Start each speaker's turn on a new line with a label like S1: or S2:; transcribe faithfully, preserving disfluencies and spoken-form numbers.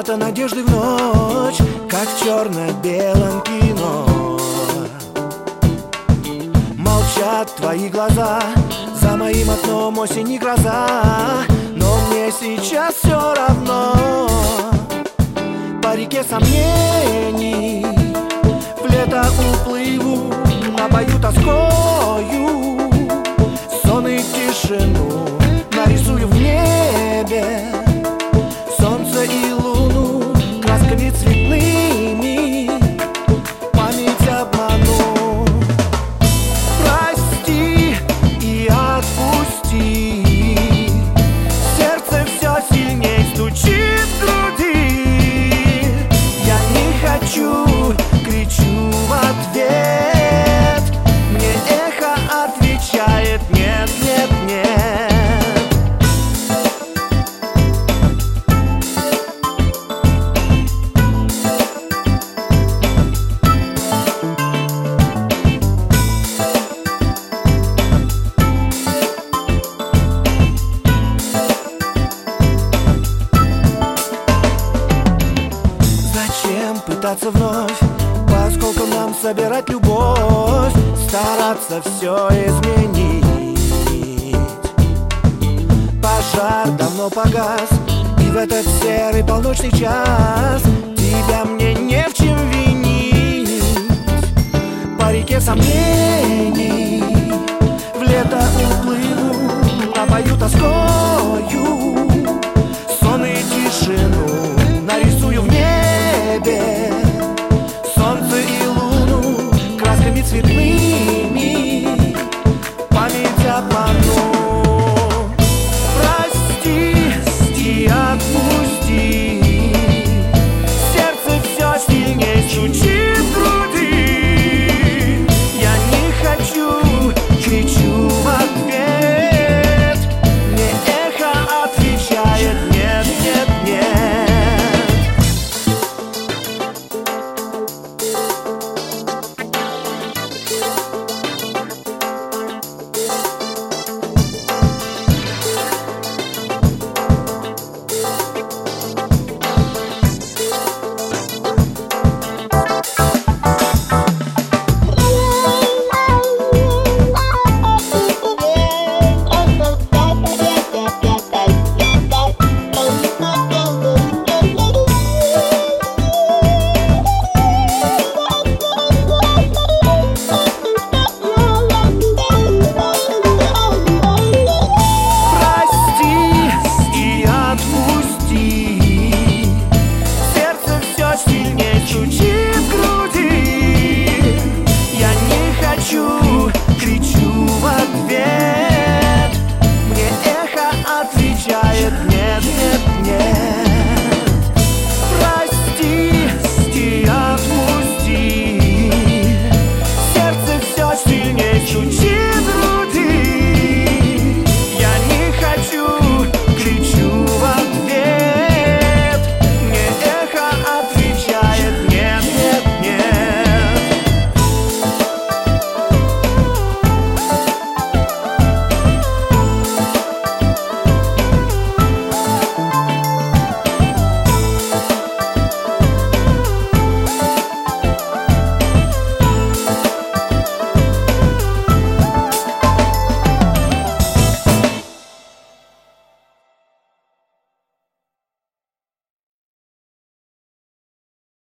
S1: фото надежды в ночь, как в черно-белом кино. Молчат твои глаза, за моим окном осень и гроза, но мне сейчас все равно. По реке сомнений в лето уплыву, напою тоскою сон и тишину, нарисую в небе солнце и луну красками цветными, память обману. Прости и отпусти, сердце все сильней стучит в груди. Я не хочу, кричу в ответ, мне эхо отвечает нет, нет, нет. Зачем пытаться вновь по осколкам нам собирать любовь, стараться все изменить? Пожар давно погас, и в этот серый полночный час тебя мне не в чем винить. По реке сомнений в лето уплыву, напою тоскою сон и тишину, нарисую в небе солнце и луну красками цветными,